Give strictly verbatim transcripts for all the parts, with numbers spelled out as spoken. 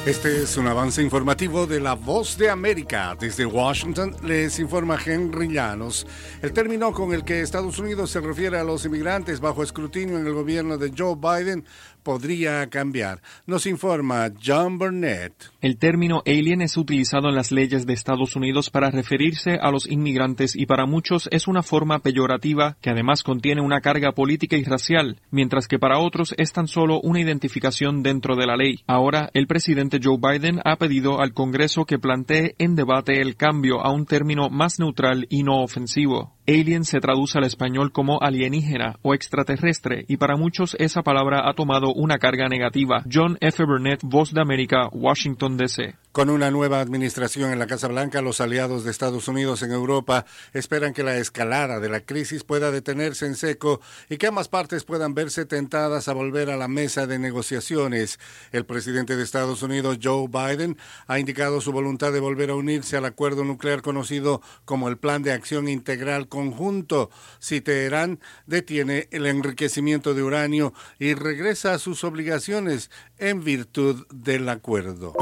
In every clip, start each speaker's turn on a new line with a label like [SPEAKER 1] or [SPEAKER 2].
[SPEAKER 1] Este es un avance informativo de La Voz de América. Desde Washington les informa Henry Llanos. El término con el que Estados Unidos se refiere a los inmigrantes bajo escrutinio en el gobierno de Joe Biden podría cambiar. Nos informa John Burnett.
[SPEAKER 2] El término alien es utilizado en las leyes de Estados Unidos para referirse a los inmigrantes y para muchos es una forma peyorativa que además contiene una carga política y racial, mientras que para otros es tan solo una identificación dentro de la ley. Ahora, el presidente Joe Biden ha pedido al Congreso que plantee en debate el cambio a un término más neutral y no ofensivo. Alien se traduce al español como alienígena o extraterrestre y para muchos esa palabra ha tomado una carga negativa. John F. Burnett, Voz de América, Washington, D C
[SPEAKER 1] Con una nueva administración en la Casa Blanca, los aliados de Estados Unidos en Europa esperan que la escalada de la crisis pueda detenerse en seco y que ambas partes puedan verse tentadas a volver a la mesa de negociaciones. El presidente de Estados Unidos, Joe Biden, ha indicado su voluntad de volver a unirse al acuerdo nuclear conocido como el Plan de Acción Integral Conjunto si Teherán detiene el enriquecimiento de uranio y regresa a sus obligaciones en virtud del acuerdo.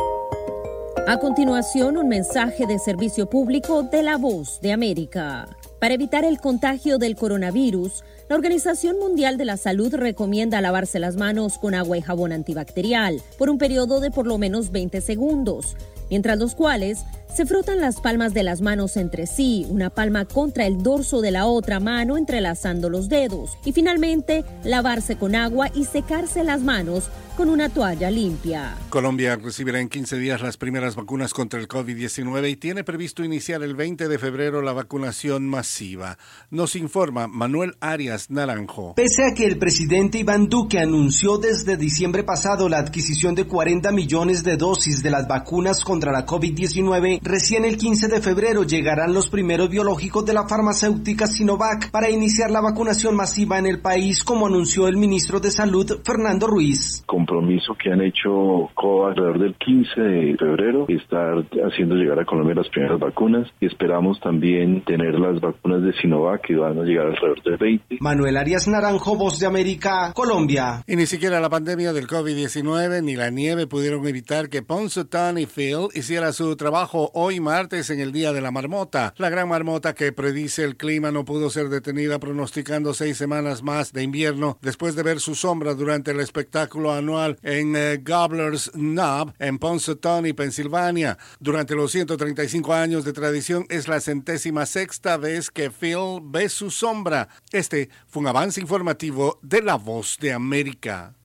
[SPEAKER 3] A continuación, un mensaje de servicio público de La Voz de América. Para evitar el contagio del coronavirus, la Organización Mundial de la Salud recomienda lavarse las manos con agua y jabón antibacterial por un periodo de por lo menos veinte segundos, mientras los cuales se frotan las palmas de las manos entre sí, una palma contra el dorso de la otra mano entrelazando los dedos, y finalmente lavarse con agua y secarse las manos con una toalla limpia.
[SPEAKER 1] Colombia recibirá en quince días las primeras vacunas contra el COVID diecinueve y tiene previsto iniciar el veinte de febrero la vacunación masiva. Nos informa Manuel Arias Naranjo.
[SPEAKER 4] Pese a que el presidente Iván Duque anunció desde diciembre pasado la adquisición de cuarenta millones de dosis de las vacunas contra la COVID diecinueve, recién el quince de febrero llegarán los primeros biológicos de la farmacéutica Sinovac para iniciar la vacunación masiva en el país, como anunció el ministro de Salud, Fernando Ruiz.
[SPEAKER 5] Compromiso que han hecho COVAX alrededor del quince de febrero, estar haciendo llegar a Colombia las primeras vacunas y esperamos también tener las vacunas de Sinovac que van a llegar alrededor del veinte.
[SPEAKER 4] Manuel Arias Naranjo, Voz de América, Colombia.
[SPEAKER 1] Y ni siquiera la pandemia del COVID diecinueve ni la nieve pudieron evitar que Punxsutawney Phil hiciera su trabajo hoy martes en el Día de la Marmota. La gran marmota que predice el clima no pudo ser detenida, pronosticando seis semanas más de invierno después de ver su sombra durante el espectáculo anual en eh, Gobbler's Knob en Punxsutawney, Pensilvania. Durante los ciento treinta y cinco años de tradición es la centésima sexta vez que Phil ve su sombra. Este fue un avance informativo de La Voz de América.